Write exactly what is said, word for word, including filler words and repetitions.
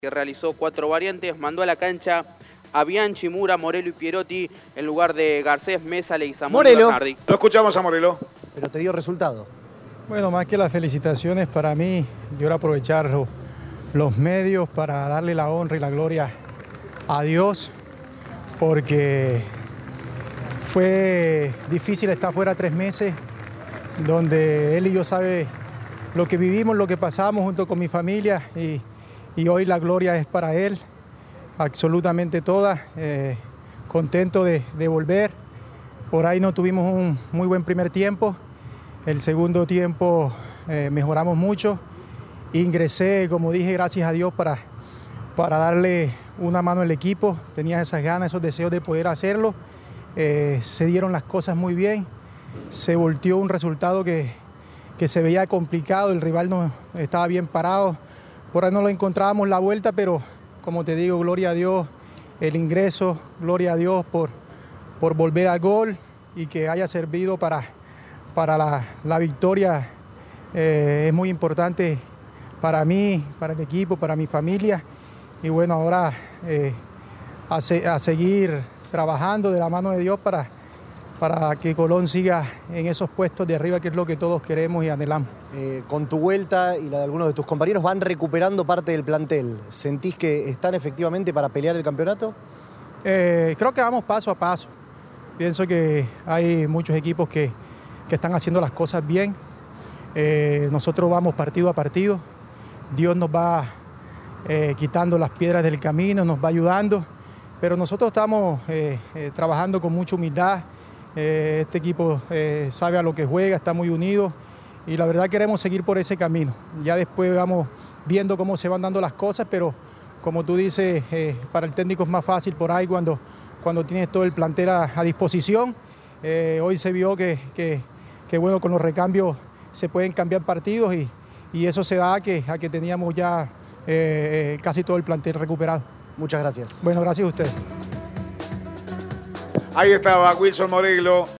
que realizó cuatro variantes, mandó a la cancha a Bianchi, Mura, Morelo y Pierotti en lugar de Garcés, Mésale y Samuel Morelo. Bernardi. Lo escuchamos a Morelo. Pero te dio resultado. Bueno, más que las felicitaciones para mí, yo quiero aprovechar los, los medios para darle la honra y la gloria a Dios, porque fue difícil estar fuera tres meses, donde él y yo sabe lo que vivimos, lo que pasamos junto con mi familia, y, y hoy la gloria es para él, absolutamente toda. Eh, contento de, de volver. Por ahí no tuvimos un muy buen primer tiempo. El segundo tiempo eh, mejoramos mucho. Ingresé, como dije, gracias a Dios, para, para darle una mano al equipo. Tenía esas ganas, esos deseos de poder hacerlo. Eh, se dieron las cosas muy bien. Se volteó un resultado que, que se veía complicado. El rival no estaba bien parado. Por ahí no lo encontrábamos la vuelta, pero como te digo, gloria a Dios el ingreso. Gloria a Dios por, por volver al gol y que haya servido para... para la, la victoria. Eh, es muy importante para mí, para el equipo, para mi familia. Y bueno, ahora eh, a, se, a seguir trabajando de la mano de Dios para, para que Colón siga en esos puestos de arriba, que es lo que todos queremos y anhelamos. Eh, con tu vuelta y la de algunos de tus compañeros van recuperando parte del plantel. ¿Sentís que están efectivamente para pelear el campeonato? Eh, creo que vamos paso a paso. Pienso que hay muchos equipos que que están haciendo las cosas bien. Eh, nosotros vamos partido a partido. Dios nos va eh, quitando las piedras del camino, nos va ayudando, pero nosotros estamos eh, eh, trabajando con mucha humildad. Eh, este equipo eh, sabe a lo que juega, está muy unido y la verdad queremos seguir por ese camino. Ya después vamos viendo cómo se van dando las cosas, pero como tú dices, eh, para el técnico es más fácil por ahí cuando, cuando tienes todo el plantel a, a disposición. Eh, hoy se vio que, que que bueno, con los recambios se pueden cambiar partidos y, y eso se da a que, a que teníamos ya eh, casi todo el plantel recuperado. Muchas gracias. Bueno, gracias a ustedes. Ahí estaba Wilson Morelo.